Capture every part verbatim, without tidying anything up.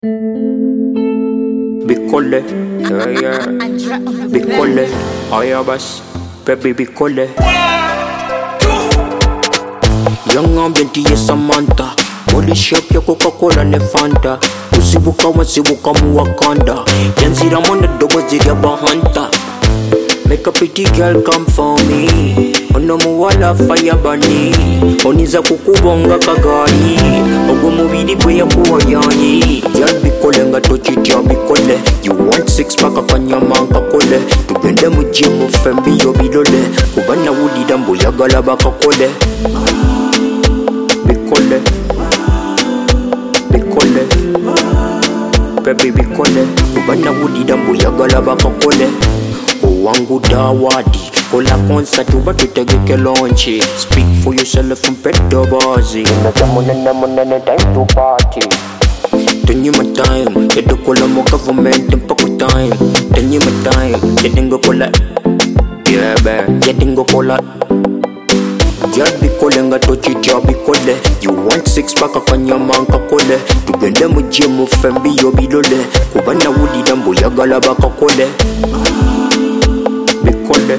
Bicole, yeah, yeah. Bicole, ayabas, baby Bicole. Young ambiente ye Samantha. Body shape ya Coca-Cola ne Fanta. Usibuka wasibuka mu Wakanda. Yanzira mwana dogo ziri bahanta. Make a pretty girl come for me. Ono muwala fire bani. Oniza kukubonga kagari. Ogo mubiri kwe ya kuwa yani. Girl Bicole nga tochitya Bicole. You want six pack akanyama nkakole. Tugende mu gym fembi yo bilole. Kubana wudi dambo yagala bakakole. Bicole, Bicole, baby Bicole. Kubana wudi dambo yagala bakakole. Wangu dawadi kola concert uba tutegeke launchi. Speak for yourself and pet the bazi. Nina monene time to party. Tenye my time, yedo kola mo government mpako time. Tenye my time, yedingo kola. Yeah man, yedingo kola. Girl Bicole nga tochitya Bicole. You want six pack akanyama nkakole. Tugende mu gym fembi yo bilole. Kubana wudi dambo yagala bakakole. Bicole,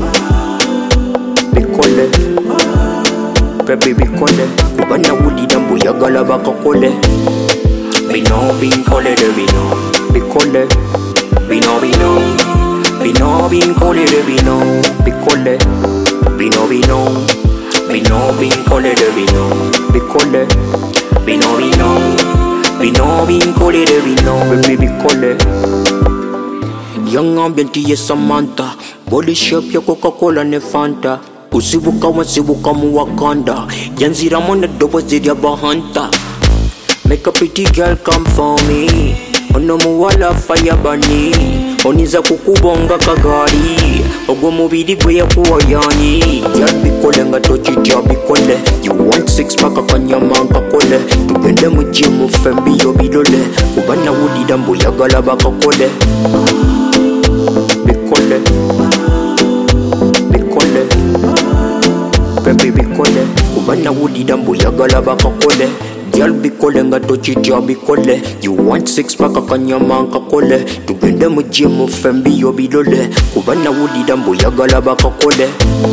Bicole, baby Bicole. Kubana wudi dambo yagala bakakole. Bino Bicole de Bino, Bicole, Bino Bino, Bino Bicole de Bino, Bicole, Bino Bino, Bino Bicole de Bino, Bicole, Bino Bino, Bino Bicole de Bino, baby Bicole. Young ambiente ye Samantha. Body shape ya Coca-Cola ne Fanta. Usibuka wasibuka mu Wakanda. Yanzira mwana dobo ziri bahanta. Make a pretty girl come for me. Ono muwala fire bani. Oniza kukubonga kagari. Ogo mubiri kwe ya kuwa yani. Girl Bicole nga tochitya Bicole. You want six pack akanyama nkakole. Tugende mu gym fembi yo bilole. Kubana wudi dambo yagala bakakole. Bicole, Bicole, baby Bicole. Kubana wudi dambo yagala bakakole. Girl Bicole nga tochitya Bicole. You want six pack akanyama nkakole. Tugende mu gym fembi yo bilole. Kubana wudi dambo yagala bakakole.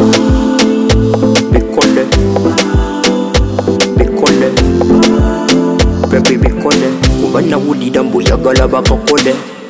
Bicole, Bicole, baby Bicole. Kubana wudi dambo yagala bakakole.